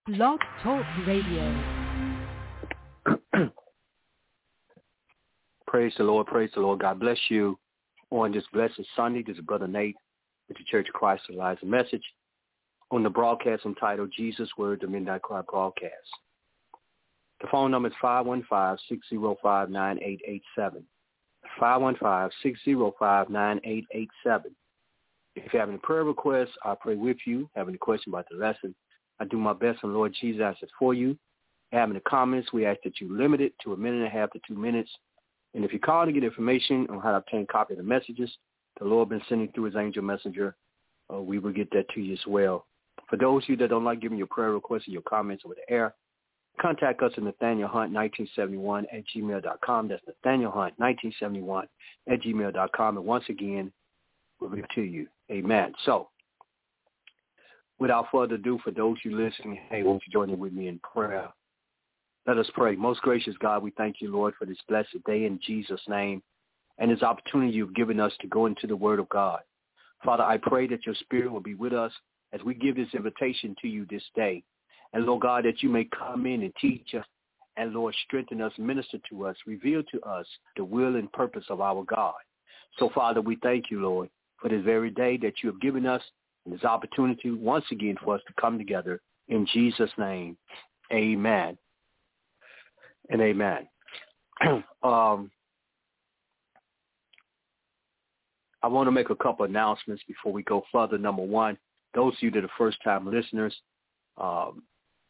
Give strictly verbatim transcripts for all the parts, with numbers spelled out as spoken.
Blog Talk Radio. Praise the Lord, praise the Lord. God bless you on this blessed Sunday. This is Brother Nate with the Church of Christ of Lies, a message on the broadcast entitled Jesus Word, the Midnight Cry broadcast. The phone number is five one five, six zero five, nine eight eight seven. five one five, six zero five, nine eight eight seven. If you have any prayer requests, I pray with you. Have any question about the lesson, I do my best, and Lord Jesus answers for you. Have any comments, we ask that you limit it to a minute and a half to two minutes. And if you call to get information on how to obtain a copy of the messages the Lord been sending through his angel messenger, uh, we will get that to you as well. For those of you that don't like giving your prayer requests or your comments over the air, contact us at Nathaniel Hunt nineteen seventy-one at gmail dot com. That's Nathaniel Hunt nineteen seventy-one at gmail dot com. And once again, we'll give it to you. Amen. So, without further ado, for those of you listening, hey, won't you join in with me in prayer? Let us pray. Most gracious God, we thank you, Lord, for this blessed day in Jesus' name and this opportunity you've given us to go into the Word of God. Father, I pray that your Spirit will be with us as we give this invitation to you this day. And, Lord God, that you may come in and teach us and, Lord, strengthen us, minister to us, reveal to us the will and purpose of our God. So, Father, we thank you, Lord, for this very day that you have given us and this opportunity once again for us to come together in Jesus' name. Amen. And amen. um, I want to make a couple announcements before we go further. Number one, those of you that are first-time listeners, um,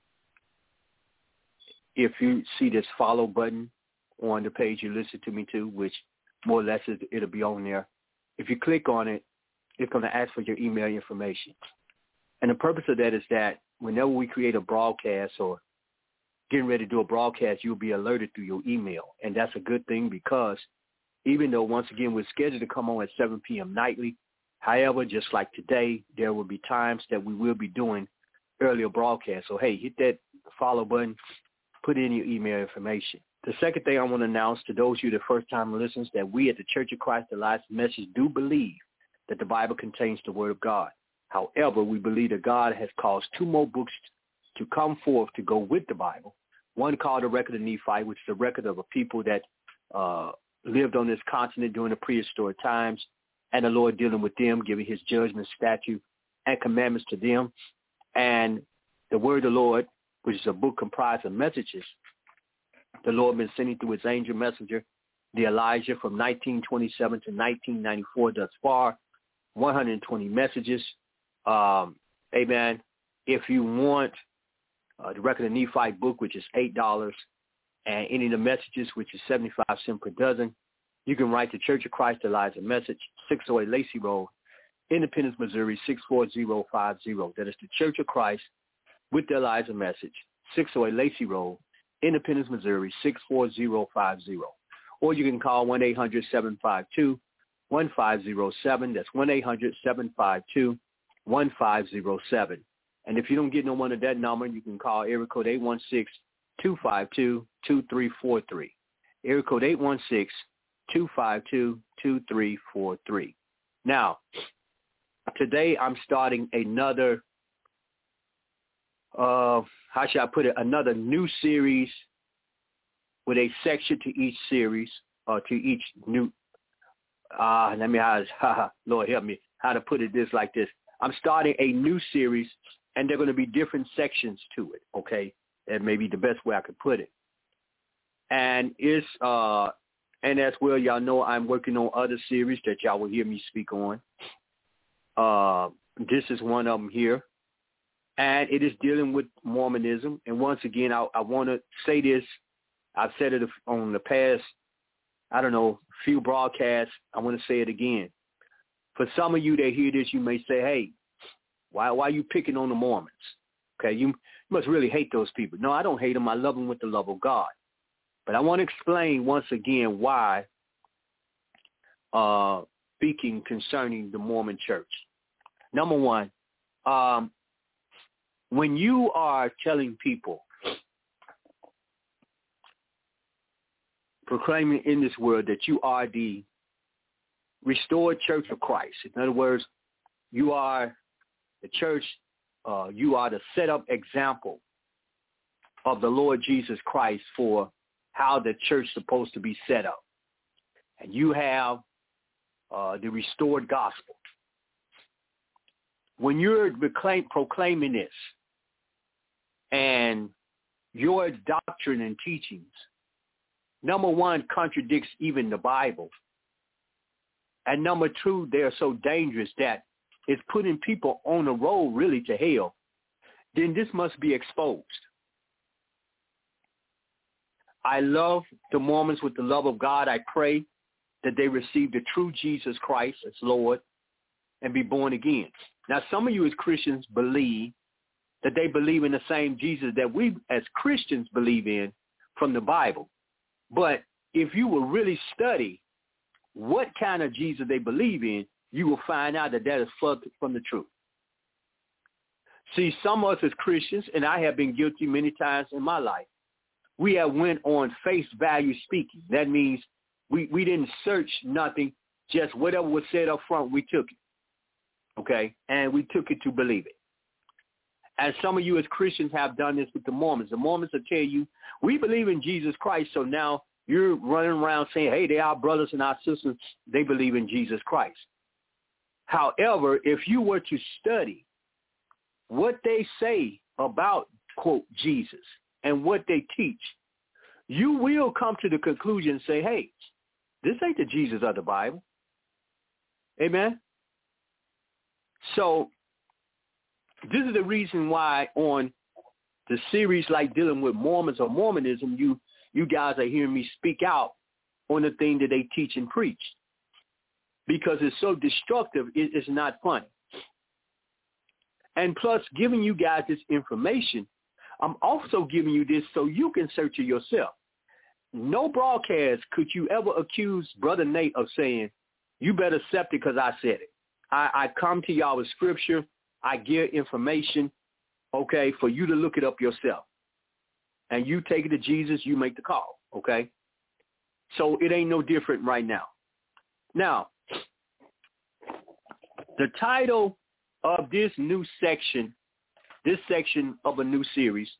if you see this follow button on the page you listen to me to, which more or less it, it'll be on there, if you click on it, it's going to ask for your email information. And the purpose of that is that whenever we create a broadcast or getting ready to do a broadcast, you'll be alerted through your email. And that's a good thing because even though, once again, we're scheduled to come on at seven p.m. nightly, however, just like today, there will be times that we will be doing earlier broadcasts. So, hey, hit that follow button, put in your email information. The second thing I want to announce to those of you, the first-time listeners, that we at the Church of Christ, the Last Message, do believe that the Bible contains the Word of God. However, we believe that God has caused two more books to come forth to go with the Bible. One called the Record of Nephi, which is the record of a people that uh, lived on this continent during the prehistoric times, and the Lord dealing with them, giving his judgment, statute, and commandments to them. And the Word of the Lord, which is a book comprised of messages the Lord been sending through his angel messenger, the Elijah, from nineteen twenty-seven to nineteen ninety-four thus far, one hundred twenty messages. Um, amen. If you want uh, the Record of Nephi book, which is eight dollars, and any of the messages, which is seventy-five cents per dozen, you can write to Church of Christ, Elijah Message, six oh eight Lacey Road, Independence, Missouri, six four zero five zero. That is the Church of Christ with the Elijah Message, six oh eight Lacey Road, Independence, Missouri, six four zero five zero. Or you can call one eight hundred, seven five two, one five zero seven. That's one eight hundred, seven five two, one five zero seven. And if you don't get no one at that number, you can call area code eight one six, two five two, two three four three. Area code eight one six, two five two, two three four three. Now, today I'm starting another, uh, how should I put it, another new series with a section to each series, or to each new, uh, let me, how, Lord help me, how to put it this like this. I'm starting a new series, and there are going to be different sections to it, okay? That may be the best way I could put it. And it's, uh, and as well, y'all know I'm working on other series that y'all will hear me speak on. Uh, this is one of them here. And it is dealing with Mormonism. And once again, I, I want to say this. I've said it on the past, I don't know, few broadcasts. I want to say it again. For some of you that hear this, you may say, hey, why, why are you picking on the Mormons? Okay, you must really hate those people. No, I don't hate them. I love them with the love of God. But I want to explain once again why uh, speaking concerning the Mormon church. Number one, um, when you are telling people, proclaiming in this world that you are the restored church of Christ, in other words, you are the church, uh, you are the set up example of the Lord Jesus Christ for how the church is supposed to be set up. And you have uh, the restored gospel. When you're reclaim, proclaiming this and your doctrine and teachings, number one, contradicts even the Bible. And number two, they're so dangerous that it's putting people on the road really to hell, then this must be exposed. I love the Mormons with the love of God. I pray that they receive the true Jesus Christ as Lord and be born again. Now, some of you as Christians believe that they believe in the same Jesus that we as Christians believe in from the Bible. But if you will really study what kind of Jesus they believe in, you will find out that that is from the truth. See, some of us as Christians, and I have been guilty many times in my life, we have went on face value speaking. That means we, we didn't search nothing, just whatever was said up front, we took it, okay? And we took it to believe it. And some of you as Christians have done this with the Mormons. The Mormons will tell you, we believe in Jesus Christ, so now you're running around saying, hey, they are our brothers and our sisters. They believe in Jesus Christ. However, if you were to study what they say about, quote, Jesus and what they teach, you will come to the conclusion and say, hey, this ain't the Jesus of the Bible. Amen? So this is the reason why on the series like dealing with Mormons or Mormonism, you you guys are hearing me speak out on the thing that they teach and preach. Because it's so destructive, it, it's not funny. And plus, giving you guys this information, I'm also giving you this so you can search it yourself. No broadcast could you ever accuse Brother Nate of saying, you better accept it because I said it. I, I come to y'all with scripture. I give information, okay, for you to look it up yourself. And you take it to Jesus, you make the call, okay? So it ain't no different right now. Now, the title of this new section, this section of a new series,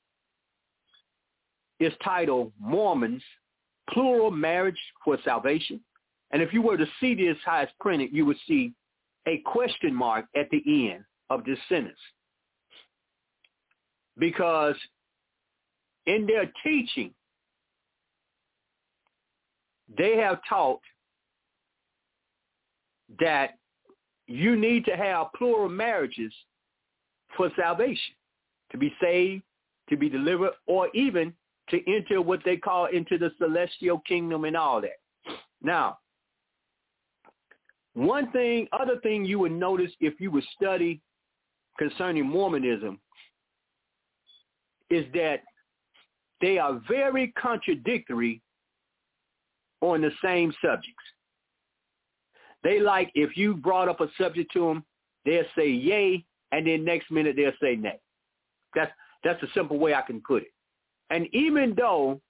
is titled Mormons, Plural Marriage for Salvation. And if you were to see this how it's printed, you would see a question mark at the end of this sentence. Because in their teaching, they have taught that you need to have plural marriages for salvation, to be saved, to be delivered, or even to enter what they call into the celestial kingdom and all that. Now, one thing, other thing you would notice if you would study concerning Mormonism is that they are very contradictory on the same subjects. They like, if you brought up a subject to them, they'll say yay, and then next minute they'll say nay. That's, that's a simple way I can put it. And even though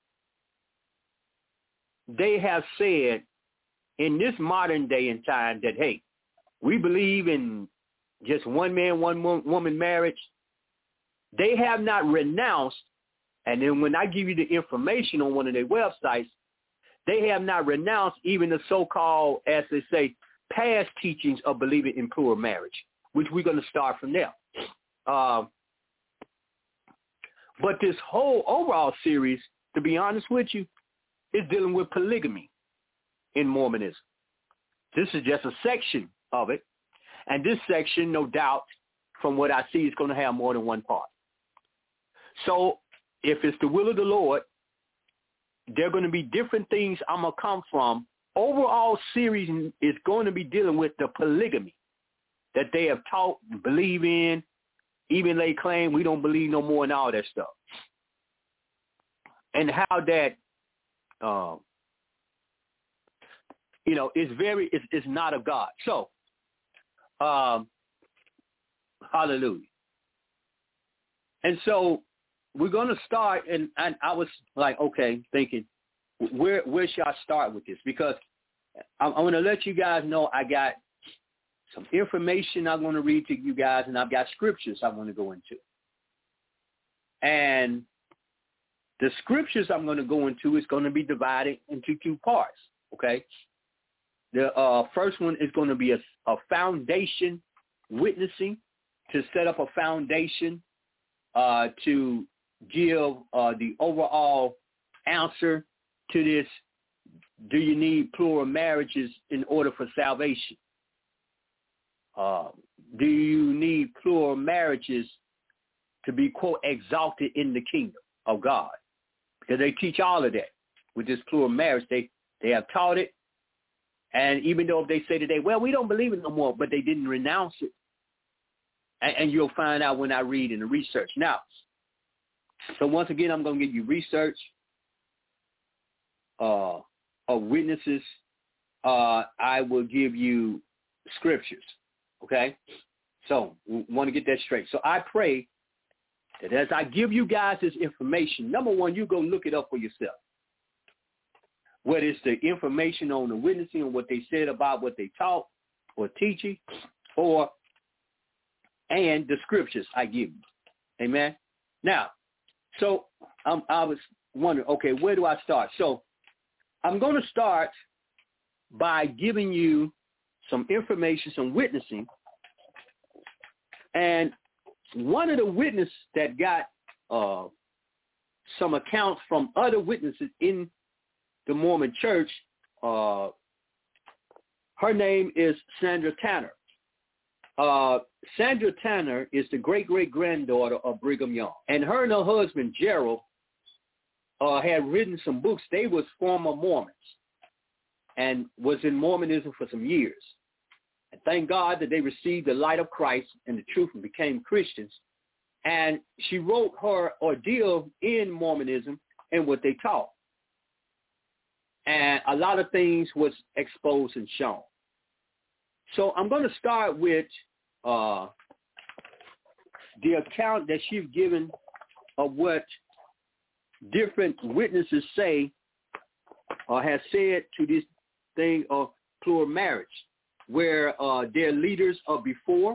they have said in this modern day and time that, hey, we believe in just one man, one woman marriage, they have not renounced, and then when I give you the information on one of their websites, they have not renounced even the so-called, as they say, past teachings of believing in plural marriage, which we're going to start from there. Uh, but this whole overall series, to be honest with you, is dealing with polygamy in Mormonism. This is just a section of it. And this section, no doubt, from what I see, is going to have more than one part. So if it's the will of the Lord, there are going to be different things I'm going to come from. Overall series is going to be dealing with the polygamy that they have taught, believe in, even they claim we don't believe no more and all that stuff. And how that, um, you know, is very, it's, it's not of God. So, um, hallelujah. And so we're going to start, and, and I was like, okay, thinking, where where should I start with this? Because I'm, I'm going to let you guys know I got some information I'm going to read to you guys, and I've got scriptures I want to go into. And The scriptures I'm going to go into is going to be divided into two parts, okay? The uh, first one is going to be a, a foundation witnessing, to set up a foundation uh, to give uh, the overall answer to this: do you need plural marriages in order for salvation? Uh, do you need plural marriages to be, quote, exalted in the kingdom of God? Because they teach all of that with this plural marriage. They, they have taught it. And even though they say today, well, we don't believe it no more, but they didn't renounce it. And, and you'll find out when I read in the research. Now, so once again, I'm going to give you research uh, of witnesses. Uh, I will give you scriptures, okay? So we want to get that straight. So I pray that as I give you guys this information, number one, you go look it up for yourself. Whether it's the information on the witnessing and what they said about what they taught or teaching, or and the scriptures I give you. Amen. Now, so um, I was wondering, okay, where do I start? So I'm going to start by giving you some information, some witnessing. And one of the witnesses that got uh, some accounts from other witnesses in the Mormon church, uh, her name is Sandra Tanner. Uh, Sandra Tanner is the great-great-granddaughter of Brigham Young. And her and her husband, Gerald, uh, had written some books. They was former Mormons and was in Mormonism for some years. And thank God that they received the light of Christ and the truth and became Christians. And she wrote her ordeal in Mormonism and what they taught. And a lot of things was exposed and shown. So I'm going to start with uh, the account that she's given of what different witnesses say or has said to this thing of plural marriage, where uh, their leaders of before,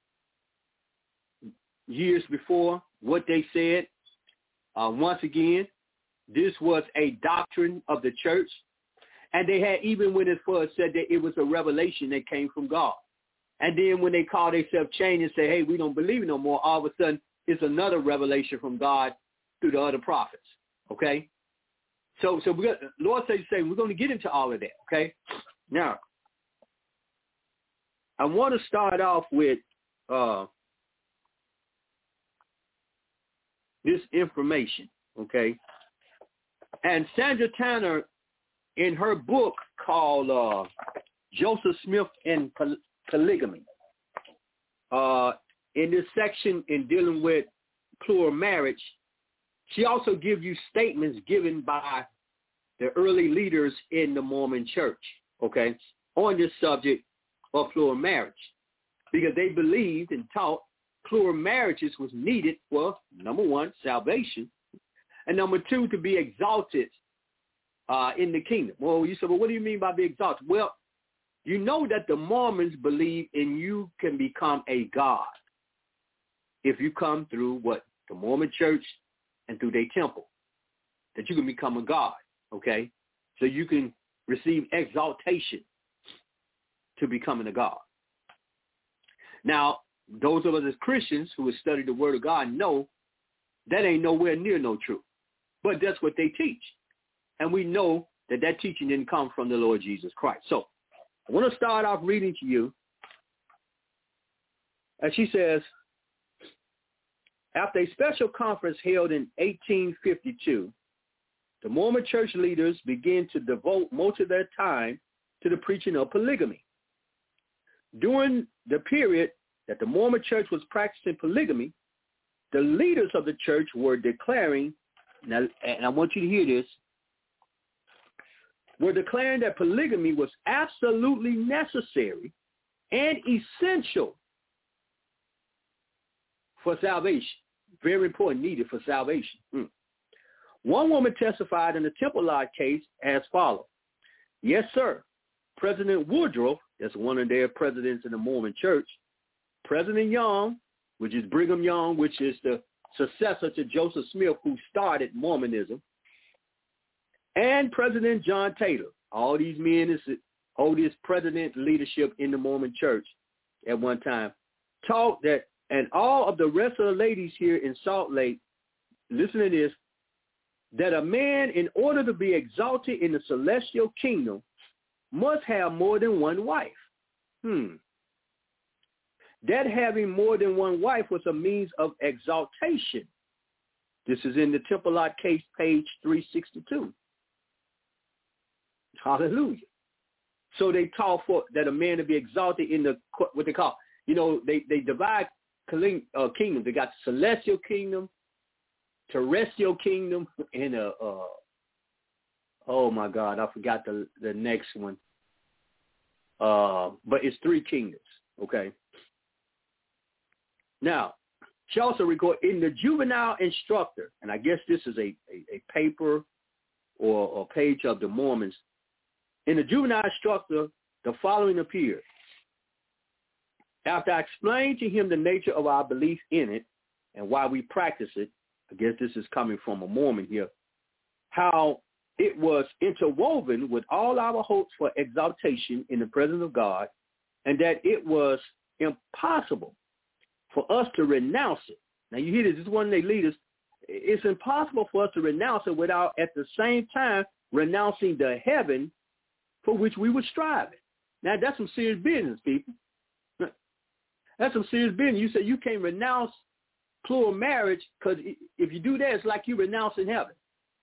years before, what they said. Uh, once again, this was a doctrine of the church. And they had even went as far as said that it was a revelation that came from God. And then when they call themselves change and say, hey, we don't believe it no more, all of a sudden it's another revelation from God through the other prophets. Okay? So so we got, Lord says, say, we're going to get into all of that. Okay? Now, I want to start off with uh, this information. Okay? And Sandra Tanner, in her book called uh, Joseph Smith and Poly- Polygamy, uh, in this section in dealing with plural marriage, she also gives you statements given by the early leaders in the Mormon church, okay, on this subject of plural marriage, because they believed and taught plural marriages was needed for, number one, salvation, and number two, to be exalted Uh, in the kingdom. Well, you said, well, what do you mean by be exalted? Well, you know that the Mormons believe in you can become a god if you come through what? The Mormon church and through their temple, that you can become a god, okay? So you can receive exaltation to becoming a god. Now, those of us as Christians who have studied the word of God know that ain't nowhere near no truth, but that's what they teach. And we know that that teaching didn't come from the Lord Jesus Christ. So I want to start off reading to you. And she says, after a special conference held in eighteen fifty-two, the Mormon church leaders began to devote most of their time to the preaching of polygamy. During the period that the Mormon church was practicing polygamy, the leaders of the church were declaring, now, and I want you to hear this, were declaring that polygamy was absolutely necessary and essential for salvation. Very important, needed for salvation. Mm. One woman testified in the Temple Lot case as follows. Yes, sir. President Woodrow, that's one of their presidents in the Mormon church, President Young, which is Brigham Young, which is the successor to Joseph Smith, who started Mormonism, and President John Taylor. All these men is hold this president leadership in the Mormon church at one time, taught that, and all of the rest of the ladies here in Salt Lake, listen to this, that a man, in order to be exalted in the celestial kingdom, must have more than one wife. Hmm. That having more than one wife was a means of exaltation. This is in the Temple Lot case, page three sixty-two. Hallelujah. So they taught for that a man to be exalted in the, what they call, you know, they, they divide uh, kingdoms. They got the celestial kingdom, terrestrial kingdom, and a, uh, oh my God, I forgot the, the next one. Uh, but it's three kingdoms, okay? Now, she also record in the Juvenile Instructor, and I guess this is a, a, a paper or a page of the Mormons. In the Juvenile Instructor, the following appeared. After I explained to him the nature of our belief in it and why we practice it, I guess this is coming from a Mormon here, how it was interwoven with all our hopes for exaltation in the presence of God, and that it was impossible for us to renounce it. Now you hear this, this is one of their leaders. It's impossible for us to renounce it without at the same time renouncing the heaven for which we were striving. Now that's some serious business, people. That's some serious business. You say you can't renounce plural marriage because if you do that, it's like you renouncing heaven.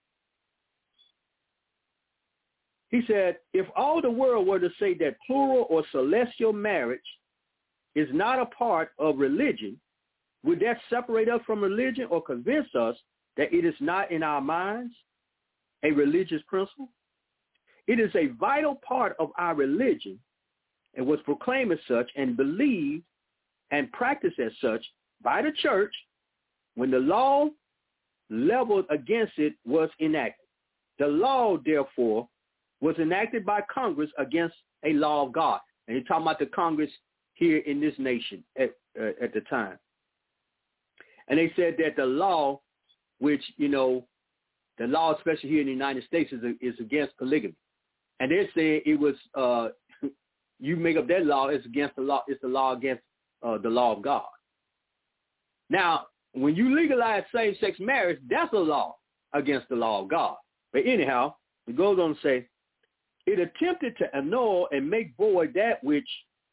He said, if all the world were to say that plural or celestial marriage is not a part of religion, would that separate us from religion or convince us that it is not in our minds a religious principle? It is a vital part of our religion and was proclaimed as such and believed and practiced as such by the church when the law leveled against it was enacted. The law, therefore, was enacted by Congress against a law of God. And you're talking about the Congress here in this nation at, uh, at the time. And they said that the law, which, you know, the law, especially here in the United States, is, is against polygamy. And they're saying it was, uh, you make up that law, it's against the law, it's the law against uh, the law of God. Now, when you legalize same-sex marriage, that's a law against the law of God. But anyhow, it goes on to say, it attempted to annul and make void that which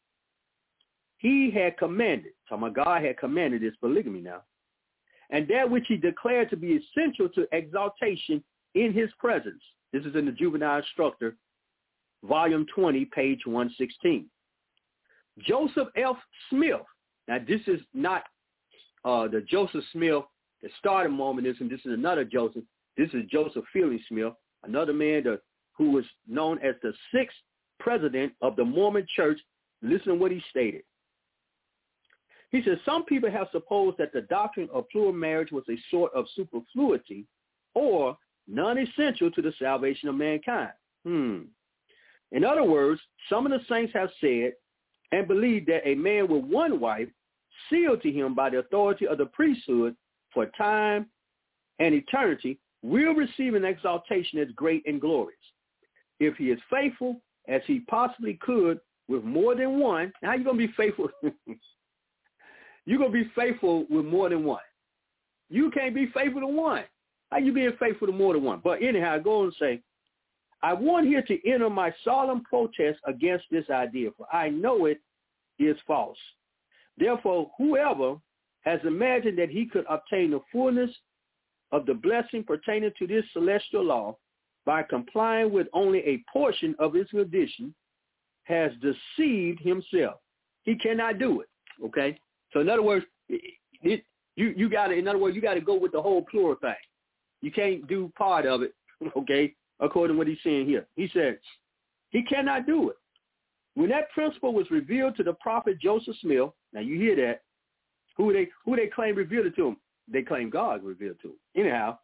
he had commanded. So my God had commanded this polygamy now. And that which he declared to be essential to exaltation in his presence. This is in the Juvenile Instructor, volume twenty, page one sixteen. Joseph F. Smith. Now, this is not uh, the Joseph Smith that started Mormonism. This is another Joseph. This is Joseph Fielding Smith, another man that, who was known as the sixth president of the Mormon Church. Listen to what he stated. He says, some people have supposed that the doctrine of plural marriage was a sort of superfluity or non-essential to the salvation of mankind. Hmm. In other words, some of the saints have said and believed that a man with one wife, sealed to him by the authority of the priesthood for time and eternity, will receive an exaltation as great and glorious. If he is faithful as he possibly could with more than one, how are you going to be faithful? You're going to be faithful with more than one. You can't be faithful to one. How you being faithful to more than one? But anyhow, I go on and say, I want here to enter my solemn protest against this idea, for I know it is false. Therefore, whoever has imagined that he could obtain the fullness of the blessing pertaining to this celestial law by complying with only a portion of its condition has deceived himself. He cannot do it, okay? So in other words, it, it, you, you got to, in other words, you got to go with the whole plural thing. You can't do part of it, okay, according to what he's saying here. He said, he cannot do it. When that principle was revealed to the prophet Joseph Smith, now you hear that, who they who they claim revealed it to him? They claim God revealed to him. Anyhow,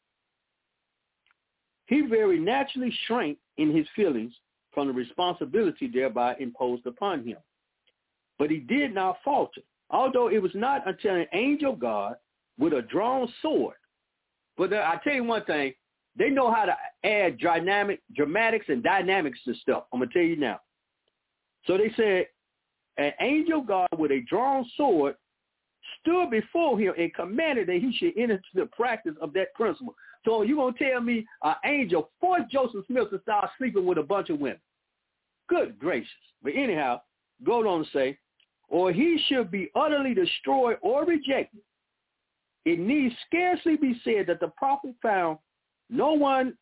he very naturally shrank in his feelings from the responsibility thereby imposed upon him. But he did not falter, although it was not until an angel of God with a drawn sword. But the, I tell you one thing, they know how to add dynamic, dramatics and dynamics to stuff. I'm going to tell you now. So they said, an angel God with a drawn sword stood before him and commanded that he should enter into the practice of that principle. So you're going to tell me an angel forced Joseph Smith to start sleeping with a bunch of women. Good gracious. But anyhow, go on to say, or he should be utterly destroyed or rejected. It need scarcely be said that the prophet found no one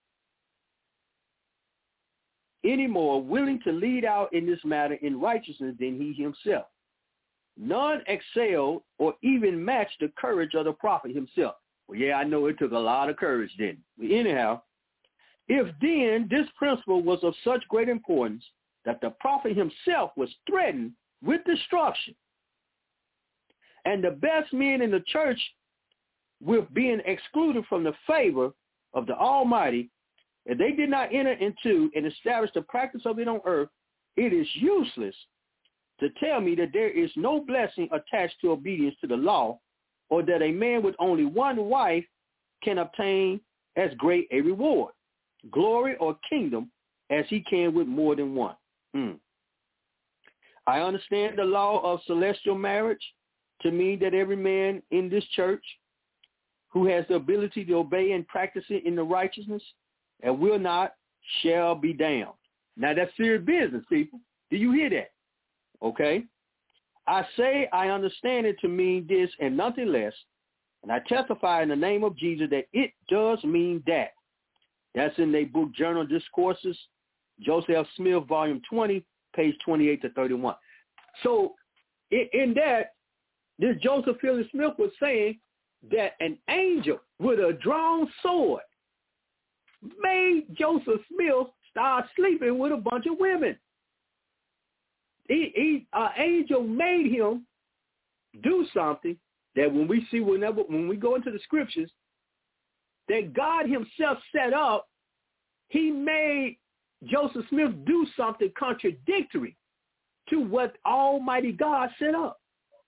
anymore willing to lead out in this matter in righteousness than he himself. None excelled or even matched the courage of the prophet himself. Well, yeah, I know it took a lot of courage then. But anyhow, if then this principle was of such great importance that the prophet himself was threatened with destruction, and the best men in the church with being excluded from the favor of the Almighty, if they did not enter into and establish the practice of it on earth, it is useless to tell me that there is no blessing attached to obedience to the law, or that a man with only one wife can obtain as great a reward, glory, or kingdom as he can with more than one. Hmm. I understand the law of celestial marriage to mean that every man in this church who has the ability to obey and practice it in the righteousness and will not shall be damned. Now that's serious business, people. Do you hear that? Okay. I say I understand it to mean this and nothing less, and I testify in the name of Jesus that it does mean that. That's in their book, Journal Discourses, Joseph Smith, volume twenty, page twenty-eight to thirty-one. So in, in that, this Joseph Fielding Smith was saying that an angel with a drawn sword made Joseph Smith start sleeping with a bunch of women. He, he, an angel made him do something that when we see, whenever, when we go into the scriptures, that God himself set up. He made Joseph Smith do something contradictory to what Almighty God set up.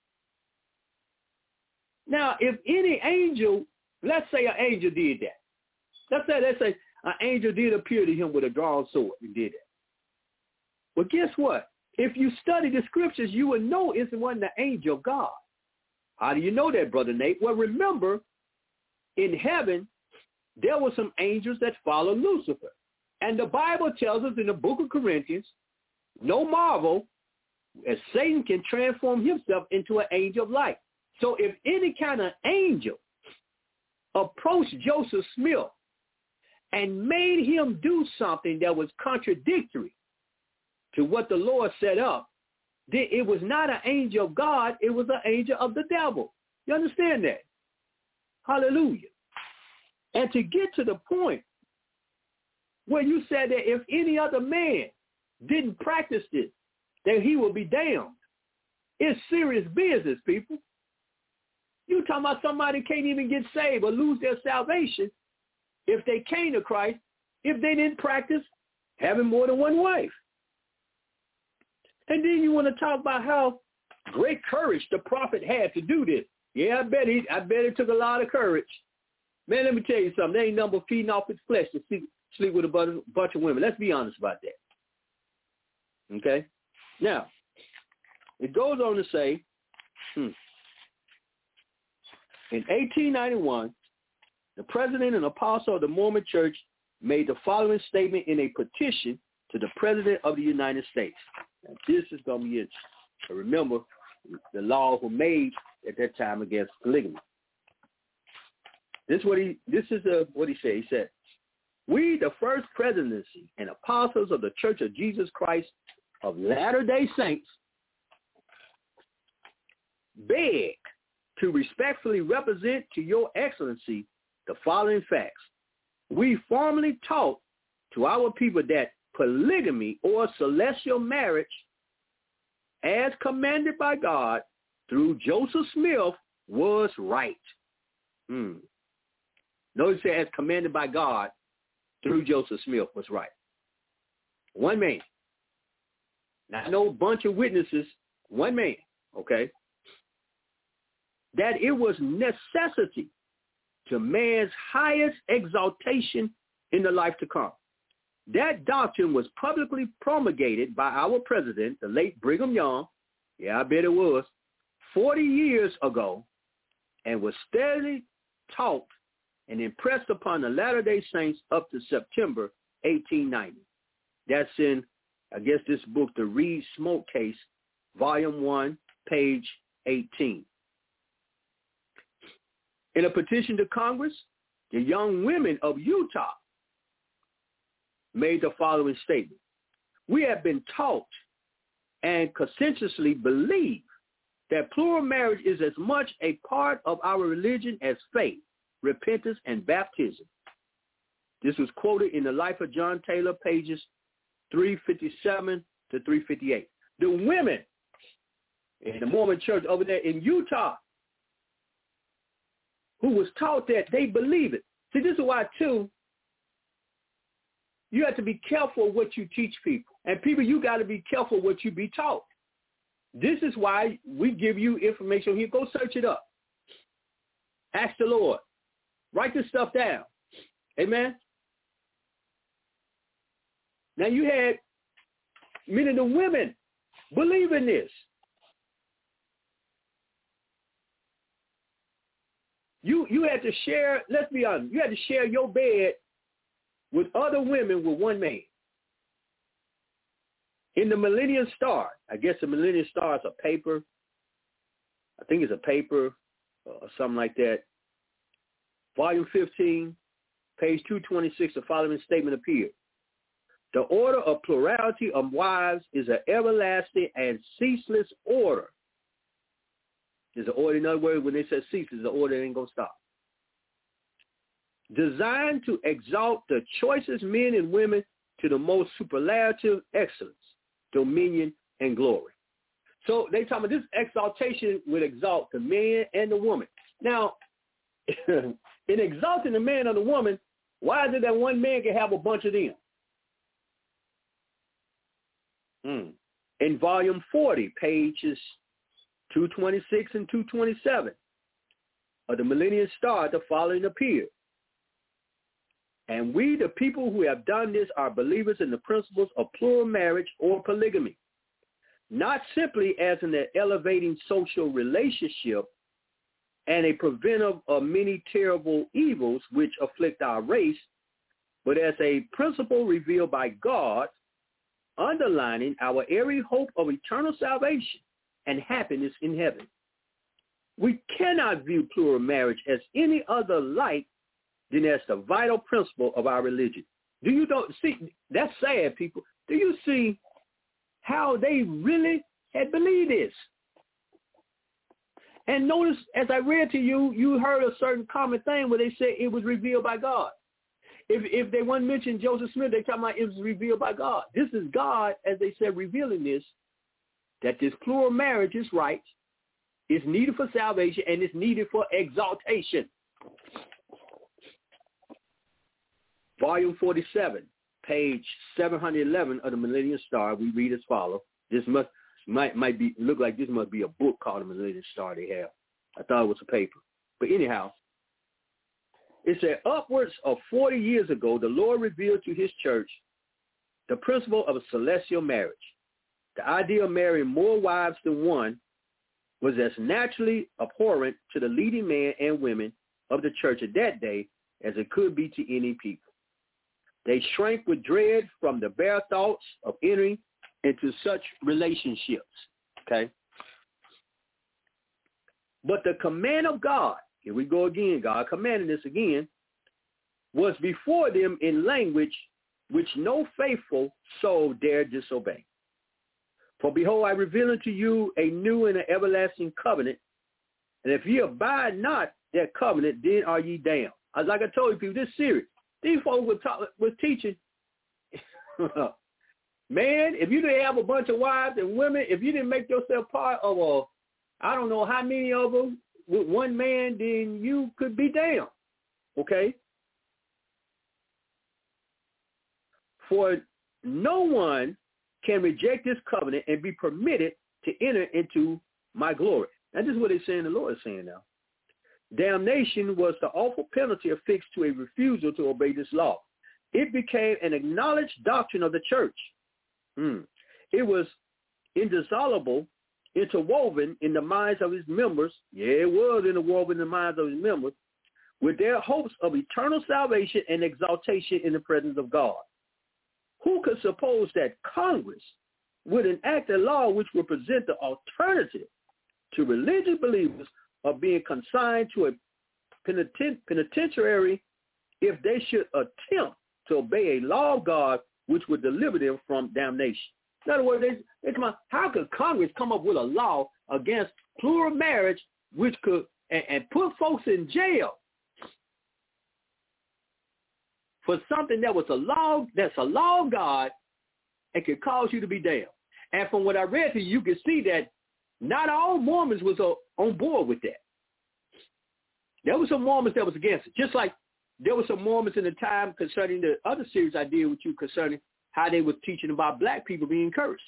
Now, if any angel, let's say an angel did that. Let's say, let's say an angel did appear to him with a drawn sword and did that. Well, guess what? If you study the scriptures, you will know it wasn't the angel of God. How do you know that, Brother Nate? Well, remember, in heaven, there were some angels that followed Lucifer. And the Bible tells us in the book of Corinthians, no marvel, as Satan can transform himself into an angel of light. So if any kind of angel approached Joseph Smith and made him do something that was contradictory to what the Lord set up, then it was not an angel of God, it was an angel of the devil. You understand that? Hallelujah. And to get to the point where you said that if any other man didn't practice this, that he will be damned. It's serious business, people. You talking about somebody can't even get saved or lose their salvation if they came to Christ, if they didn't practice having more than one wife. And then you want to talk about how great courage the prophet had to do this. Yeah, I bet he, I bet it took a lot of courage. Man, let me tell you something. There ain't number feeding off his flesh to sleep, sleep with a bunch of women. Let's be honest about that. Okay? Now, it goes on to say, hmm, in eighteen ninety-one, the president and apostle of the Mormon Church made the following statement in a petition to the President of the United States. Now, this is going to be interesting. Remember, the laws were made at that time against polygamy. This is what he. This is a, what he said. He said, "We, the first presidency and apostles of the Church of Jesus Christ of Latter-day Saints, beg to respectfully represent to your excellency the following facts. We formally taught to our people that polygamy or celestial marriage, as commanded by God through Joseph Smith, was right." Hmm. Notice that as commanded by God through Joseph Smith was right. One man. Not no bunch of witnesses. One man. Okay. that it was necessity to man's highest exaltation in the life to come. That doctrine was publicly promulgated by our president, the late Brigham Young, yeah, I bet it was, forty years ago, and was steadily taught and impressed upon the Latter-day Saints up to September eighteen ninety. That's in, I guess, this book, The Reed-Smoke Case, Volume one, page eighteen. In a petition to Congress, the young women of Utah made the following statement. We have been taught and conscientiously believe that plural marriage is as much a part of our religion as faith, repentance, and baptism. This was quoted in the Life of John Taylor, pages three fifty-seven to three fifty-eight. The women in the Mormon church over there in Utah who was taught that, they believe it. See, this is why, too, you have to be careful what you teach people. And people, you got to be careful what you be taught. This is why we give you information here. Go search it up. Ask the Lord. Write this stuff down. Amen? Now, you had many of the women believe in this. You, you had to share, let's be honest, you had to share your bed with other women with one man. In the Millennium Star, I guess the Millennium Star is a paper. I think it's a paper or something like that. Volume fifteen, page two twenty-six, the following statement appeared. The order of plurality of wives is an everlasting and ceaseless order. There's an order, in other words, when they say ceaseless, the order ain't going to stop. Designed to exalt the choicest men and women to the most superlative excellence, dominion, and glory. So they talk about this exaltation would exalt the man and the woman. Now, in exalting the man or the woman, why is it that one man can have a bunch of them? Mm. In volume forty, pages two twenty-six and two twenty-seven of the Millennium Star, the following appeared. And we, the people who have done this, are believers in the principles of plural marriage or polygamy, not simply as an elevating social relationship and a preventive of many terrible evils which afflict our race, but as a principle revealed by God, underlining our airy hope of eternal salvation and happiness in heaven. We cannot view plural marriage as any other light than as the vital principle of our religion. Do you don't see, that's sad, people. Do you see how they really had believed this? And notice, as I read to you, you heard a certain common thing where they said it was revealed by God. If if they wouldn't mention Joseph Smith, they talking about it was revealed by God. This is God, as they said, revealing this, that this plural marriage is right, is needed for salvation, and is needed for exaltation. Volume forty-seven, page seven hundred eleven of the Millennium Star, we read as follows. This must might might be look like this must be a book called the Millennium Star they have. I thought it was a paper. But anyhow, it said, upwards of forty years ago, the Lord revealed to his church the principle of a celestial marriage. The idea of marrying more wives than one was as naturally abhorrent to the leading men and women of the church of that day as it could be to any people. They shrank with dread from the bare thoughts of entering into such relationships, okay? But the command of God, here we go again, God commanded this again, was before them in language which no faithful soul dared disobey. For behold, I reveal unto you a new and an everlasting covenant, and if ye abide not that covenant, then are ye damned. As like I told you people, this serious. These folks were, talk, were teaching, man, if you didn't have a bunch of wives and women, if you didn't make yourself part of a, I don't know how many of them, with one man, then you could be damned, okay? For no one can reject this covenant and be permitted to enter into my glory. And this is what they're saying, the Lord is saying now. Damnation was the awful penalty affixed to a refusal to obey this law. It became an acknowledged doctrine of the church. Hmm. It was indissoluble, interwoven in the minds of his members. Yeah, it was interwoven in the minds of his members with their hopes of eternal salvation and exaltation in the presence of God. Who could suppose that Congress would enact a law which would present the alternative to religious believers of being consigned to a penitent, penitentiary if they should attempt to obey a law of God which would deliver them from damnation? In other words, they, they come out, how could Congress come up with a law against plural marriage which could and, and put folks in jail for something that was a law, that's a law of God and could cause you to be damned? And from what I read to you, you can see that not all Mormons was on board with that. There were some Mormons that was against it. Just like there were some Mormons in the time concerning the other series I did with you concerning how they were teaching about black people being cursed.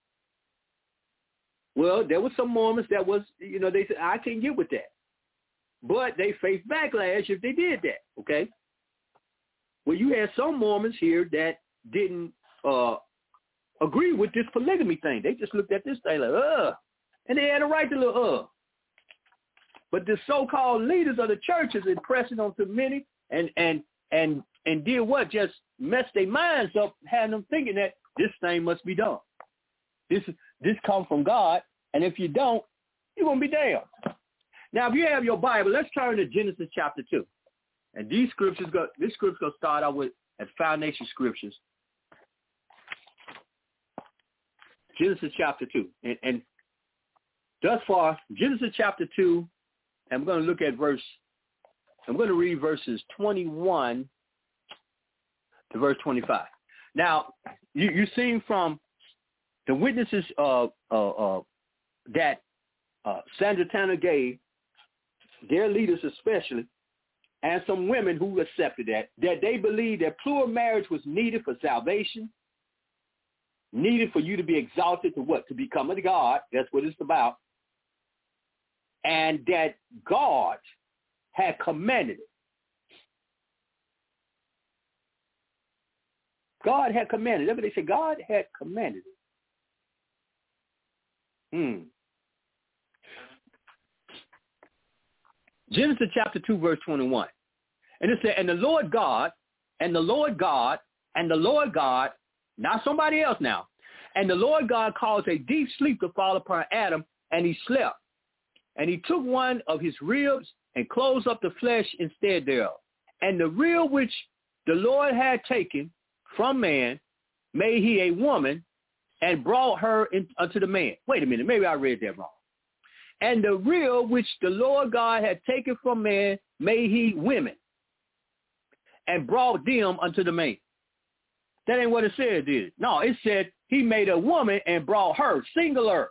Well, there were some Mormons that was, you know, they said, I can't get with that. But they faced backlash if they did that, okay? Well, you had some Mormons here that didn't uh, agree with this polygamy thing. They just looked at this thing like, ugh. And they had a right to look, ugh. But the so-called leaders of the churches impressing on too many and and and and did what? Just mess their minds up, having them thinking that this thing must be done. This this comes from God, and if you don't, you're gonna be damned. Now, if you have your Bible, let's turn to Genesis chapter two, and these scriptures go. This scripture gonna start out with as foundation scriptures. Genesis chapter two, and, and thus far, Genesis chapter two. And we're going to look at verse, I'm going to read verses twenty-one to verse twenty-five. Now, you, you've seen from the witnesses uh, uh, uh, that uh, Sandra Tanner gave, their leaders especially, and some women who accepted that, that they believed that plural marriage was needed for salvation, needed for you to be exalted to what? To become a God. That's what it's about. And that God had commanded it. God had commanded it. They say God had commanded it. Hmm. Genesis chapter two, verse twenty-one. And it said, and the Lord God, and the Lord God, and the Lord God, not somebody else now, and the Lord God caused a deep sleep to fall upon Adam, and he slept. And he took one of his ribs and closed up the flesh instead thereof. And the rib which the Lord had taken from man made he a woman and brought her in, unto the man. Wait a minute, maybe I read that wrong. And the rib which the Lord God had taken from man made he women and brought them unto the man. That ain't what it said, did it? No, it said he made a woman and brought her, singular,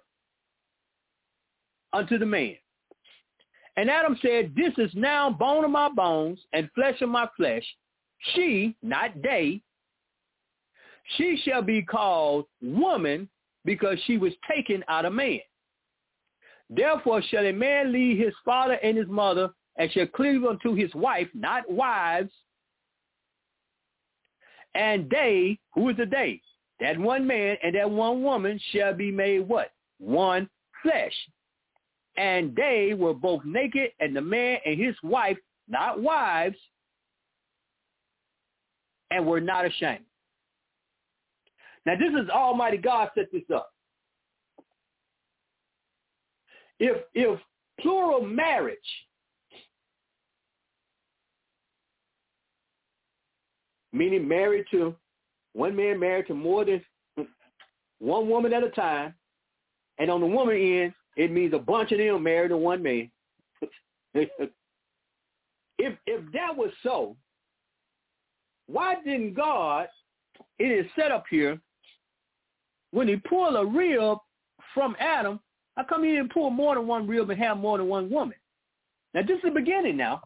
unto the man. And Adam said, this is now bone of my bones and flesh of my flesh. She, not they, she shall be called woman because she was taken out of man. Therefore shall a man leave his father and his mother and shall cleave unto his wife, not wives. And they, who is the they? That one man and that one woman shall be made what? One flesh. And they were both naked, and the man and his wife, not wives, and were not ashamed. Now, this is Almighty God set this up. If if plural marriage meaning married to one man married to more than one woman at a time, and on the woman end, it means a bunch of them married to one man. if if that was so, why didn't God, it is set up here, when he pulled a rib from Adam, how come he didn't pull more than one rib and have more than one woman? Now, this is the beginning now.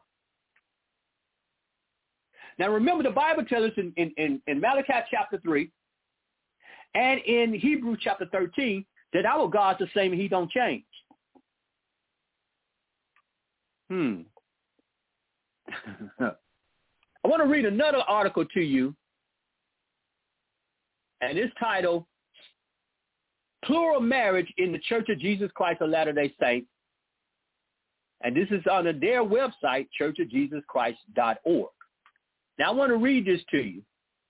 Now, remember, the Bible tells us in, in, in, in Malachi chapter three and in Hebrews chapter thirteen that our God's the same and he don't change. Hmm. I want to read another article to you, and it's titled Plural Marriage in the Church of Jesus Christ of Latter-day Saints. And this is on their website, church of jesus christ dot org. Now, I want to read this to you,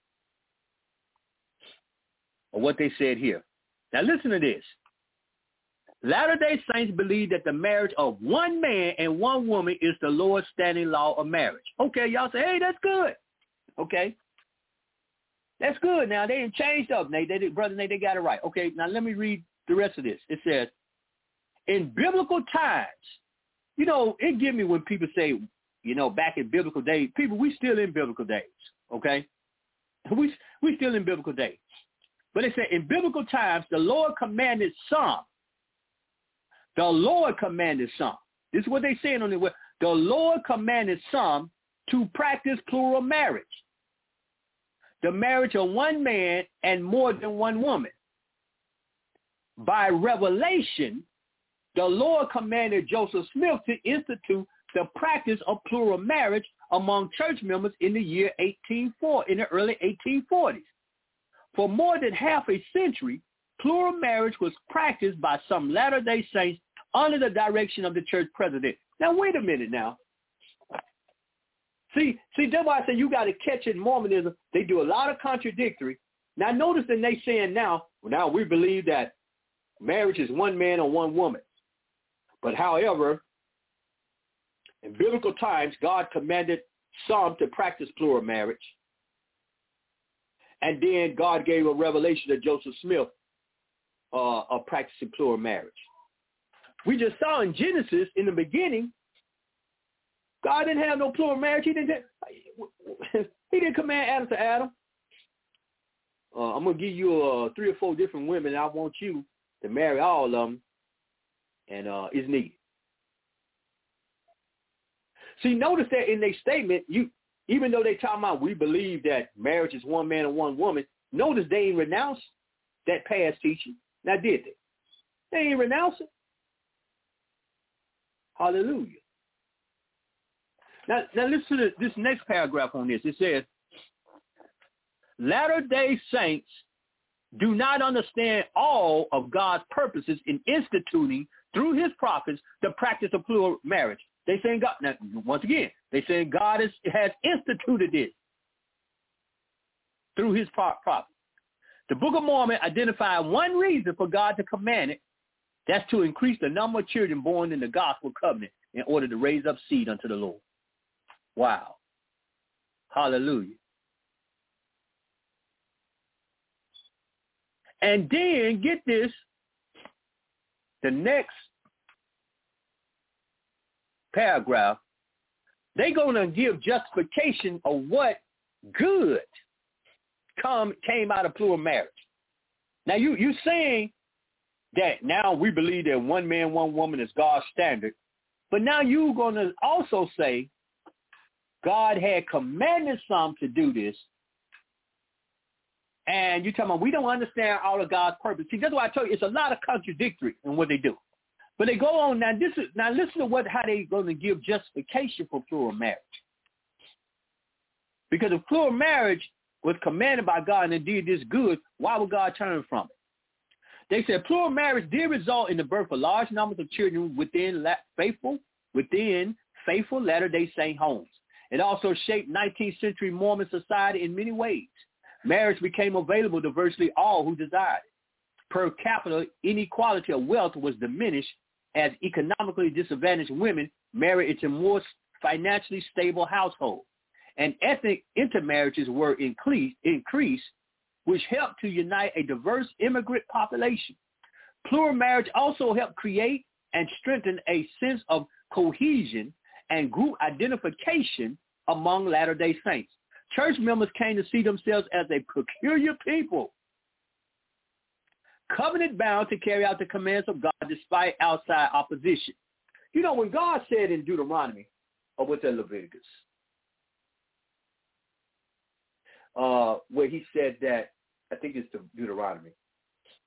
or what they said here. Now, listen to this. Latter-day Saints believe that the marriage of one man and one woman is the Lord's standing law of marriage. Okay, y'all say, hey, that's good. Okay. That's good. Now, they ain't changed up. They, they, brother, they, they got it right. Okay, now let me read the rest of this. It says, in biblical times, you know, it give me when people say, you know, back in biblical days, people, we still in biblical days, okay? We we still in biblical days. But they say, in biblical times, the Lord commanded some. The Lord commanded some. This is what they saying on the web. The Lord commanded some to practice plural marriage. The marriage of one man and more than one woman. By revelation, the Lord commanded Joseph Smith to institute the practice of plural marriage among church members in the year eighteen forty, in the early eighteen forties. For more than half a century, plural marriage was practiced by some Latter-day Saints under the direction of the church president. Now, wait a minute now. See, see, that's why I say you got to catch it in Mormonism. They do a lot of contradictory. Now, notice that they saying now, well, now we believe that marriage is one man or one woman. But however, in biblical times, God commanded some to practice plural marriage. And then God gave a revelation to Joseph Smith uh, of practicing plural marriage. We just saw in Genesis, in the beginning, God didn't have no plural marriage. He didn't, he didn't command Adam to Adam. Uh, I'm going to give you uh, three or four different women, and I want you to marry all of them, and uh, it's needed. See, notice that in their statement, you even though they talking about we believe that marriage is one man and one woman, notice they ain't renounced that past teaching. Now, did they? They ain't renounce it. Hallelujah. Now, now listen to this next paragraph on this. It says, Latter-day Saints do not understand all of God's purposes in instituting, through his prophets, the practice of plural marriage. They saying God, now, once again, they saying God is, has instituted this through his prophets. The Book of Mormon identified one reason for God to command it. That's to increase the number of children born in the gospel covenant in order to raise up seed unto the Lord. Wow. Hallelujah. And then, get this, the next paragraph, they're going to give justification of what good come came out of plural marriage. Now, you, you're saying that now we believe that one man, one woman is God's standard, but now you're going to also say God had commanded some to do this, and you're talking about we don't understand all of God's purpose. See, that's why I told you it's a lot of contradictory in what they do. But they go on now. This is now listen to what how they going to give justification for plural marriage. Because if plural marriage was commanded by God and did this good, why would God turn from it? They said plural marriage did result in the birth of large numbers of children within la- faithful within faithful Latter-day Saint homes. It also shaped nineteenth century Mormon society in many ways. Marriage became available to virtually all who desired it. Per capita inequality of wealth was diminished as economically disadvantaged women married into more financially stable households. And ethnic intermarriages were increased, increased, which helped to unite a diverse immigrant population. Plural marriage also helped create and strengthen a sense of cohesion and group identification among Latter-day Saints. Church members came to see themselves as a peculiar people, covenant bound to carry out the commands of God despite outside opposition. You know, when God said in Deuteronomy, or what's that, Leviticus, uh, where he said that, I think it's the Deuteronomy,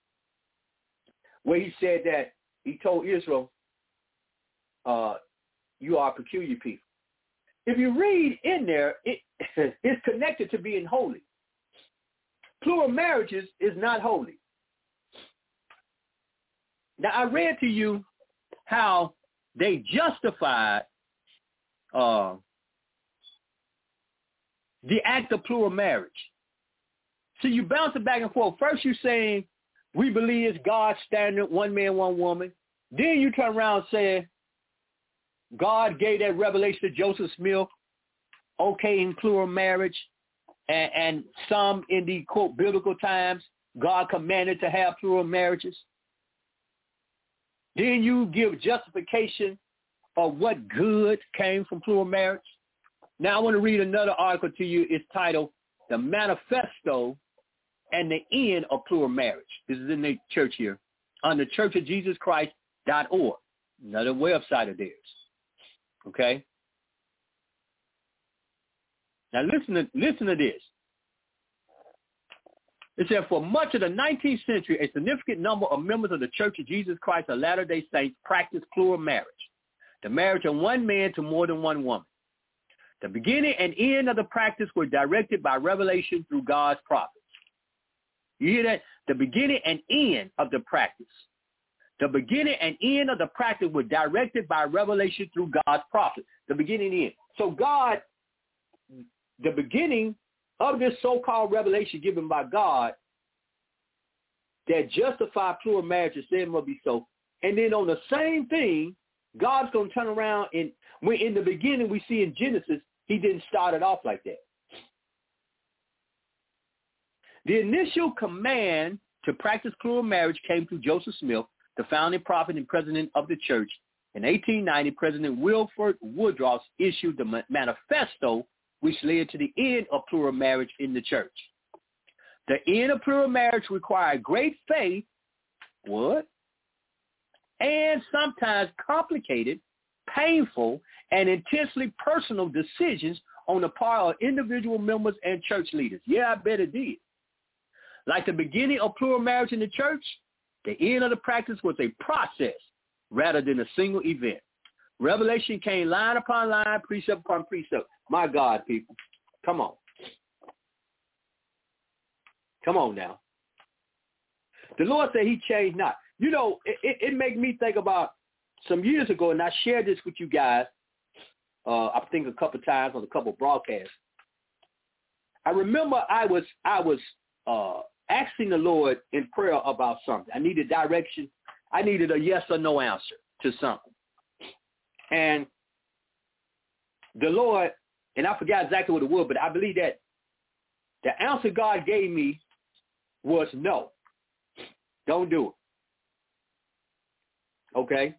where he said that he told Israel, uh, you are peculiar people. If you read in there, it, it's connected to being holy. Plural marriages is not holy. Now, I read to you how they justified uh, the act of plural marriage. So you bounce it back and forth. First you're saying, we believe it's God's standard, one man, one woman. Then you turn around saying, God gave that revelation to Joseph Smith, okay, in plural marriage, and, and some in the, quote, biblical times, God commanded to have plural marriages. Then you give justification of what good came from plural marriage. Now I want to read another article to you. It's titled, The Manifesto and the End of Plural Marriage. This is in the church here, on the church of jesus christ dot org, another website of theirs. Okay? Now listen to, listen to this. It said, for much of the nineteenth century, a significant number of members of the Church of Jesus Christ of Latter-day Saints practiced plural marriage, the marriage of one man to more than one woman. The beginning and end of the practice were directed by revelation through God's prophets. You hear that? The beginning and end of the practice. The beginning and end of the practice were directed by revelation through God's prophets. The beginning and end. So God, the beginning of this so-called revelation given by God that justify plural marriage and said it must be so. And then on the same thing, God's going to turn around and when in the beginning we see in Genesis, he didn't start it off like that. The initial command to practice plural marriage came through Joseph Smith, the founding prophet and president of the church. In eighteen ninety, President Wilford Woodruff issued the manifesto, which led to the end of plural marriage in the church. The end of plural marriage required great faith, what? And sometimes complicated, painful, and intensely personal decisions on the part of individual members and church leaders. Yeah, I bet it did. Like the beginning of plural marriage in the church, the end of the practice was a process rather than a single event. Revelation came line upon line, precept upon precept. My God, people, come on. Come on now. The Lord said he changed not. You know, it, it, it made me think about some years ago, and I shared this with you guys, uh, I think a couple times on a couple of broadcasts. I remember I was I was uh, asking the Lord in prayer about something. I needed direction. I needed a yes or no answer to something. And the Lord, and I forgot exactly what it was, but I believe that the answer God gave me was no. Don't do it. Okay?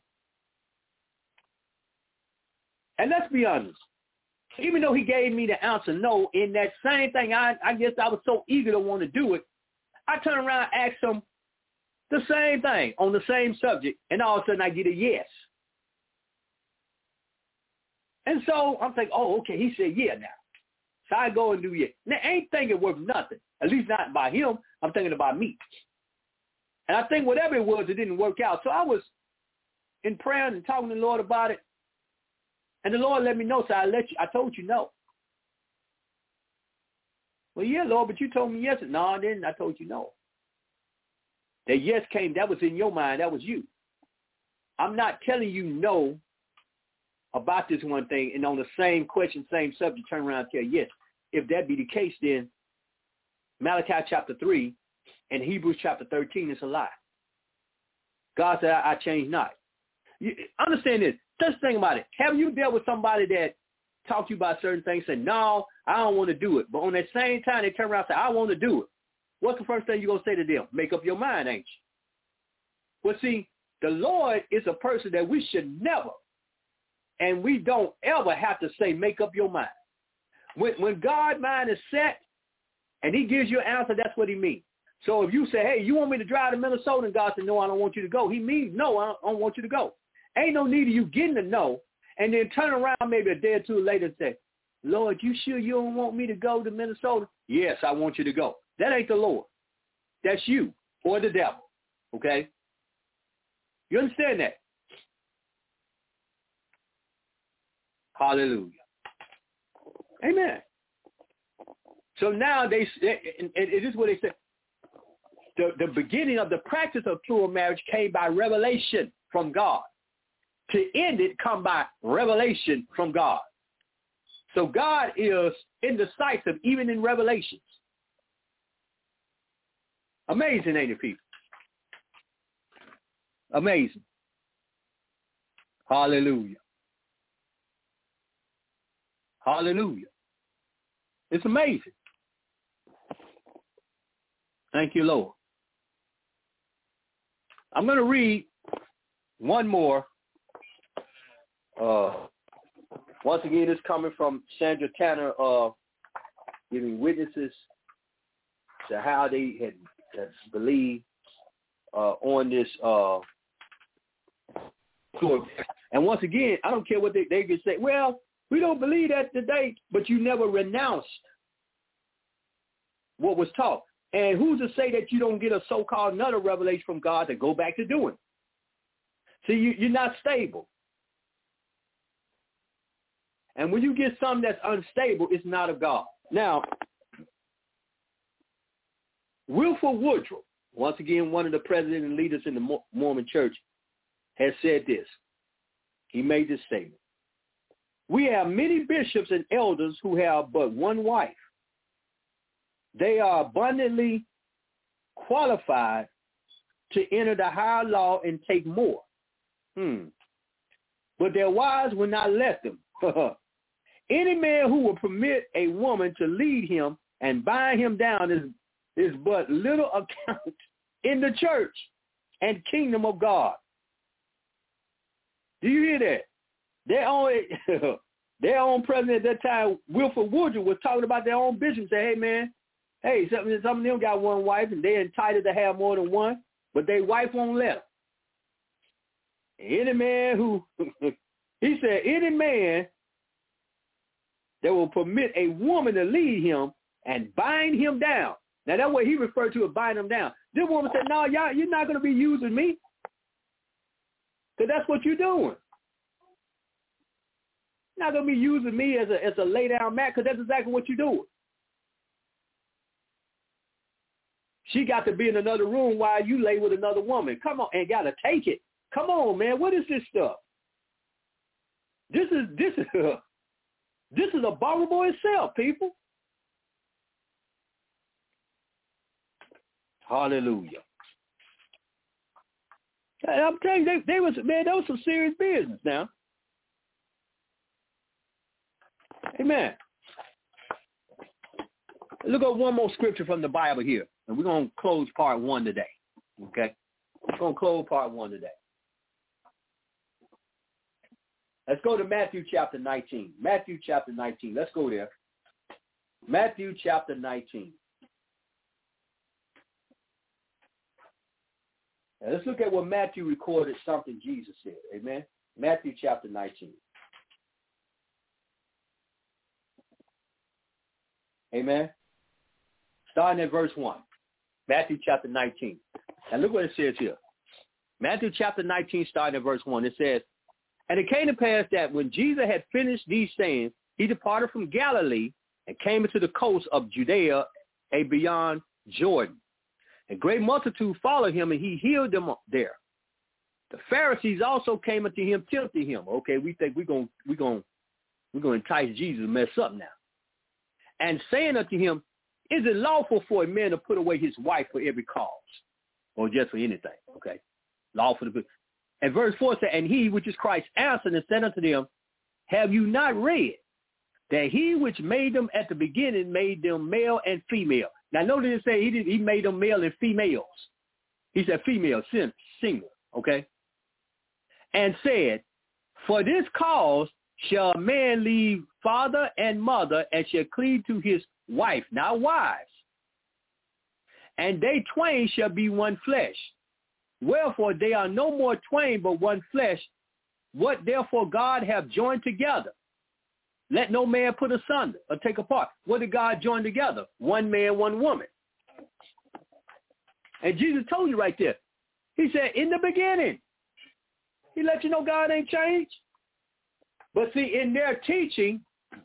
And let's be honest. Even though he gave me the answer no, in that same thing, I, I guess I was so eager to want to do it, I turn around and ask him the same thing on the same subject, and all of a sudden I get a yes. And so I'm thinking, oh, okay, he said yeah now. So I go and do yeah. Now, I ain't thinking worth nothing, at least not by him. I'm thinking about me. And I think whatever it was, it didn't work out. So I was in prayer and talking to the Lord about it. And the Lord let me know, so I let you. I told you no. Well, yeah, Lord, but you told me yes. No, I didn't. I told you no. That yes came, that was in your mind. That was you. I'm not telling you no about this one thing, and on the same question, same subject, turn around and tell yes. If that be the case, then Malachi chapter three and Hebrews chapter thirteen is a lie. God said, I, I change not. You, understand this. Just think about it. Have you dealt with somebody that talked to you about certain things, said, no, I don't want to do it. But on that same time, they turn around and say, I want to do it. What's the first thing you're going to say to them? Make up your mind, ain't you? Well, see, the Lord is a person that we should never, and we don't ever have to say, make up your mind. When, when God's mind is set and he gives you an answer, that's what he means. So if you say, hey, you want me to drive to Minnesota? And God said, no, I don't want you to go. He means, no, I don't, I don't want you to go. Ain't no need of you getting to know and then turn around maybe a day or two later and say, Lord, you sure you don't want me to go to Minnesota? Yes, I want you to go. That ain't the Lord. That's you or the devil, okay? You understand that? Hallelujah. Amen. So now they, and it is what they said. The, the beginning of the practice of plural marriage came by revelation from God. To end it come by revelation from God. So God is indecisive even in revelations. Amazing, ain't it, people? Amazing. Hallelujah. Hallelujah. It's amazing. Thank you, Lord. I'm going to read one more. Uh, once again, it's coming from Sandra Tanner, uh, giving witnesses to how they had, had believed uh, on this. Uh, and once again, I don't care what they, they can say. Well, we don't believe that today, but you never renounced what was taught. And who's to say that you don't get a so-called another revelation from God to go back to doing? See, you, you're not stable. And when you get something that's unstable, it's not of God. Now, Wilford Woodruff, once again, one of the presidents and leaders in the Mormon church, has said this. He made this statement. We have many bishops and elders who have but one wife. They are abundantly qualified to enter the higher law and take more. Hmm. But their wives will not let them. Any man who will permit a woman to lead him and bind him down is, is but little account in the church and kingdom of God. Do you hear that? Their own, their own president at that time, Wilford Woodruff, was talking about their own bishop and said, hey, man, hey, some, some of them got one wife and they're entitled to have more than one, but their wife won't let them. Any man who, he said, any man that will permit a woman to lead him and bind him down. Now, that's what he referred to as bind him down. This woman said, no, y'all, you're not going to be using me. Because that's what you're doing. You're not going to be using me as a, as a lay-down mat, because that's exactly what you're doing. She got to be in another room while you lay with another woman. Come on, and got to take it. Come on, man. What is this stuff? This is this is uh, this is abominable itself, people. Hallelujah. And I'm telling you, they, they was man, that was some serious business now. Amen. Look at one more scripture from the Bible here, and we're gonna close part one today. Okay, we're gonna close part one today. Let's go to Matthew chapter nineteen. Matthew chapter nineteen. Let's go there. Matthew chapter nineteen. Now let's look at what Matthew recorded, something Jesus said. Amen. Matthew chapter nineteen. Amen. Starting at verse one. Matthew chapter nineteen. Now look what it says here. Matthew chapter nineteen, starting at verse one. It says, and it came to pass that when Jesus had finished these sayings, he departed from Galilee and came into the coast of Judea, a beyond Jordan. A great multitude followed him, and he healed them there. The Pharisees also came unto him, tempting him. Okay, we think we're going we're going we're going to entice Jesus to mess up now. And saying unto him, is it lawful for a man to put away his wife for every cause, or just for anything? Okay, lawful to put. And verse four said, and he, which is Christ, answered and said unto them, have you not read that he which made them at the beginning made them male and female? Now, notice it say he did, he made them male and females. He said female, singular, okay? And said, for this cause shall a man leave father and mother and shall cleave to his wife, now wives. And they twain shall be one flesh. Wherefore they are no more twain but one flesh. What therefore God hath joined together, let no man put asunder or take apart. What did God join together? One man, one woman. And Jesus told you right there. He said, in the beginning. He let you know God ain't changed. But see, in their teaching,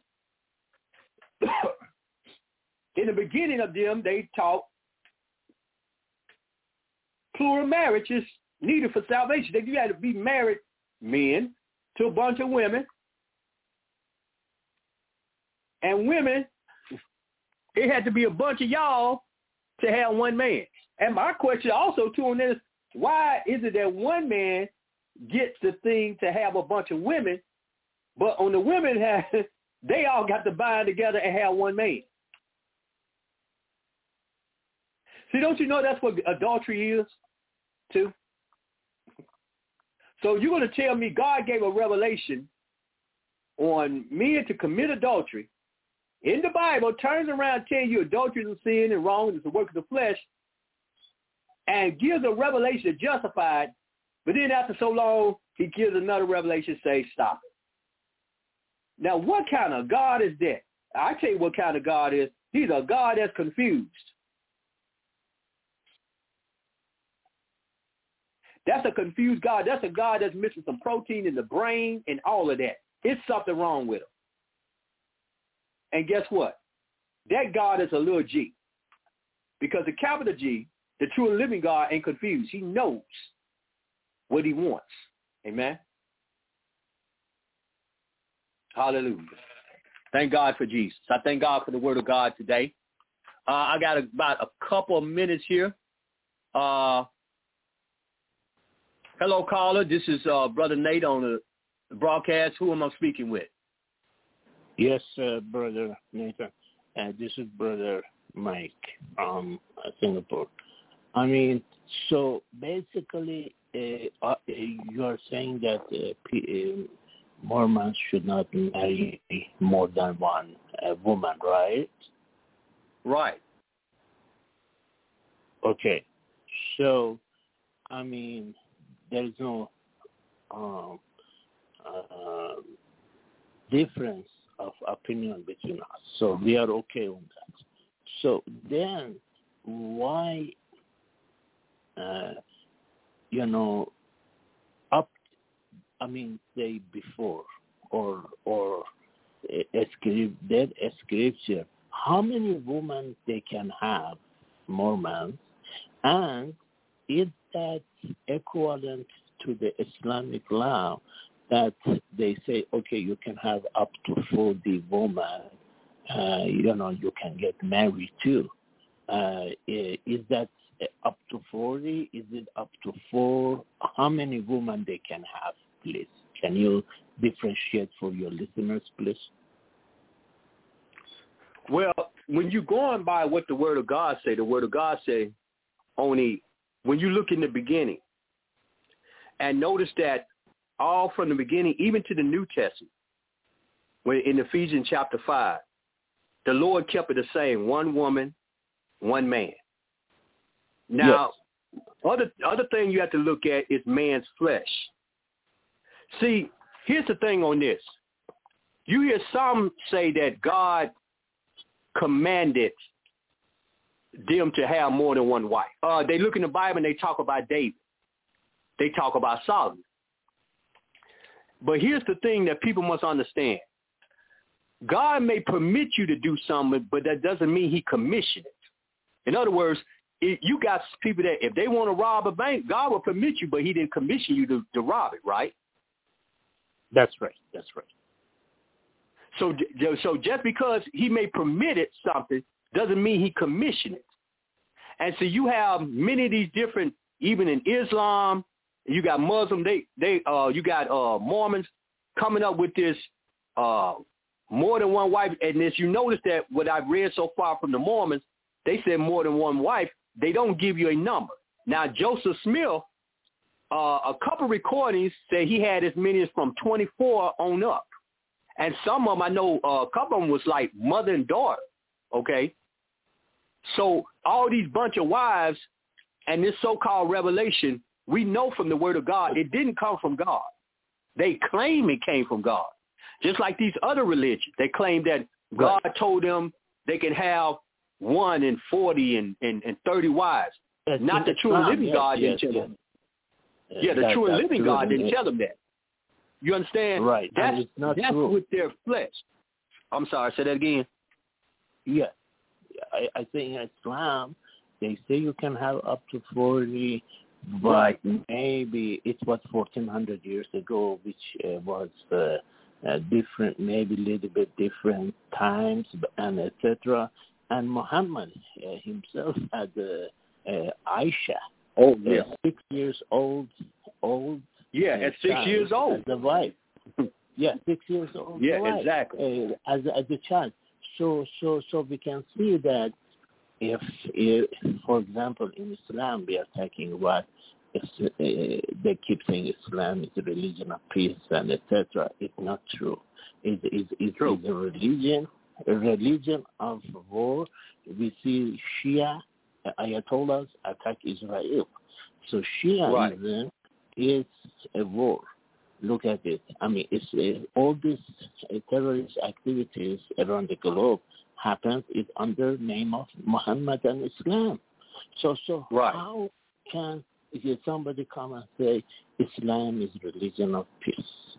in the beginning of them, they taught plural marriage is needed for salvation. That you had to be married men to a bunch of women. And women, it had to be a bunch of y'all to have one man. And my question also, too, on this, why is it that one man gets the thing to have a bunch of women, but on the women, have, they all got to bind together and have one man? See, don't you know that's what adultery is, too? So you're going to tell me God gave a revelation on men to commit adultery in the Bible, turns around telling you adultery is a sin and wrong, it's the work of the flesh, and gives a revelation to justify it, but then after so long, he gives another revelation, say, stop it. Now, what kind of God is that? I tell you what kind of God is. He's a God that's confused. That's a confused God. That's a God that's missing some protein in the brain and all of that. It's something wrong with him. And guess what? That God is a little g. Because the capital G, the true and living God, ain't confused. He knows what he wants. Amen? Hallelujah. Thank God for Jesus. I thank God for the word of God today. Uh, I got about a couple of minutes here. Uh, hello, caller. This is uh, Brother Nate on the, the broadcast. Who am I speaking with? Yes, uh, Brother Nathan. Uh, this is Brother Mike from uh, Singapore. I mean, so basically, uh, uh, you are saying that uh, P- uh, Mormons should not marry more than one uh, woman, right? Right. Okay. So, I mean, there is no um, uh, difference of opinion between us. So we are okay on that. So then why, uh, you know, up, I mean, say before or, or a script, that a scripture, how many women they can have, Mormons, and is that equivalent to the Islamic law that they say, okay, you can have up to forty women, uh, you know, you can get married to. Uh, is that up to forty? Is it up to four? How many women they can have, please? Can you differentiate for your listeners, please? Well, when you're going by what the Word of God say, the Word of God say only, when you look in the beginning, and notice that all from the beginning, even to the New Testament, when in Ephesians chapter five, the Lord kept it the same, one woman, one man. Now, yes. other other thing you have to look at is man's flesh. See, here's the thing on this. You hear some say that God commanded them to have more than one wife. Uh, they look in the Bible and they talk about David. They talk about Solomon. But here's the thing that people must understand. God may permit you to do something, but that doesn't mean he commissioned it. In other words, it, you got people that if they want to rob a bank, God will permit you, but he didn't commission you to, to rob it, right? That's right. That's right. So, so just because he may permit it something doesn't mean he commissioned it. And so you have many of these different, even in Islam, you got Muslim, they, they, uh, you got uh, Mormons coming up with this uh, more than one wife. And as you notice that what I've read so far from the Mormons, they said more than one wife. They don't give you a number. Now, Joseph Smith, uh, a couple recordings say he had as many as from twenty-four on up. And some of them, I know uh, a couple of them was like mother and daughter, okay? So all these bunch of wives and this so-called revelation, we know from the word of God, it didn't come from God. They claim it came from God. Just like these other religions, they claim that God right. told them they can have one and forty and, and, and thirty wives. Yes, Not the true and living yes, God yes, didn't tell yes. them. Yeah, the that, true and living God didn't yes. tell them that. You understand? Right. That's, and it's not that's true. with their flesh. I'm sorry, say that again. Yeah. I, I think in Islam, they say you can have up to forty, but Right. maybe it was fourteen hundred years ago, which uh, was uh, uh, different, maybe a little bit different times, and et cetera. And Muhammad uh, himself had uh, uh, Aisha, Oh, uh, six years old, old. Yeah, uh, at six child, years old. As a wife. Yeah, six years old. Yeah, wife, exactly. Uh, as, as a child. So, so, so we can see that if, if for example, in Islam, we are talking about if, uh, they keep saying Islam is a religion of peace and et cetera. It's not true. It is it, True. it is a religion, a religion of war. We see Shia Ayatollahs attack Israel. So Shiaism right. is a war. Look at it. I mean, it's uh, all these uh, terrorist activities around the globe happens is under the name of Muhammad and Islam. So, so right. how can somebody come and say Islam is religion of peace?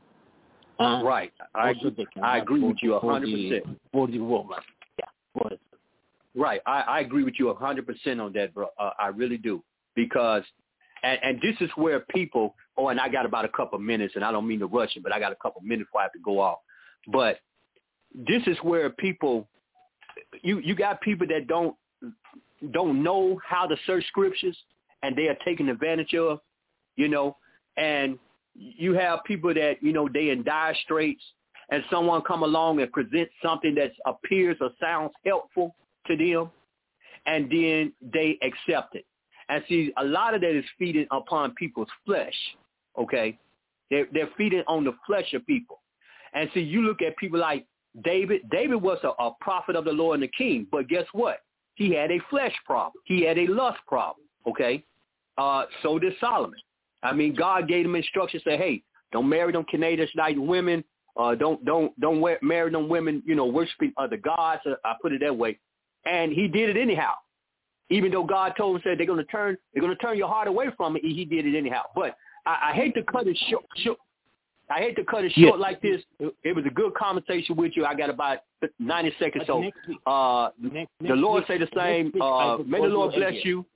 And right. I agree, I agree with you one hundred percent. For the woman. Yeah. For it. Right. I, I agree with you one hundred percent on that, bro. Uh, I really do. Because, and, and this is where people, oh, and I got about a couple minutes, and I don't mean to rush it, but I got a couple minutes before I have to go off. But this is where people, you, you got people that don't don't know how to search scriptures, and they are taken advantage of, you know, and you have people that, you know, they in dire straits, and someone come along and present something that appears or sounds helpful to them, and then they accept it. And see, a lot of that is feeding upon people's flesh, okay? They're, they're feeding on the flesh of people. And see, you look at people like David. David was a, a prophet of the Lord and the king, but guess what? He had a flesh problem. He had a lust problem, okay? Uh, so did Solomon. I mean, God gave him instructions, say, hey, don't marry them Canaanite women. Uh, don't don't don't wear, marry them women, you know, worshiping other gods. I put it that way. And he did it anyhow. Even though God told him, said they're going to turn, they're going to turn your heart away from it, he did it anyhow. But I, I hate to cut it short. short I hate to cut it short yes. like this. It was a good conversation with you. I got about ninety seconds. So uh, next, the next Lord week, say the same. Uh, may the Lord bless you.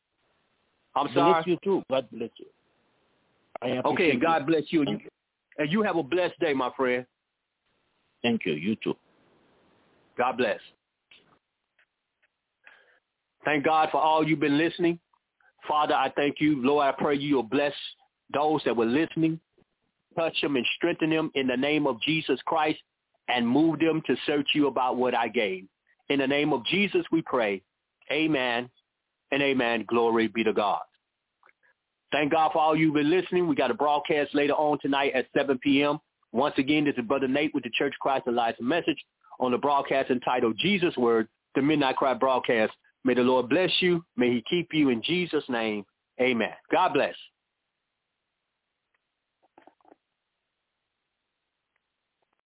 I'm sorry. Bless you too. God bless you. I okay, and God you. bless you. you. And you have a blessed day, my friend. Thank you. You too. God bless. Thank God for all you've been listening. Father, I thank you. Lord, I pray you will bless those that were listening, touch them and strengthen them in the name of Jesus Christ, and move them to search you about what I gave. In the name of Jesus, we pray. Amen and amen. Glory be to God. Thank God for all you've been listening. We got a broadcast later on tonight at seven p.m. Once again, this is Brother Nate with the Church of Christ Elijah Message on the broadcast entitled Jesus Word, the Midnight Cry broadcast. May the Lord bless you. May he keep you in Jesus' name. Amen. God bless.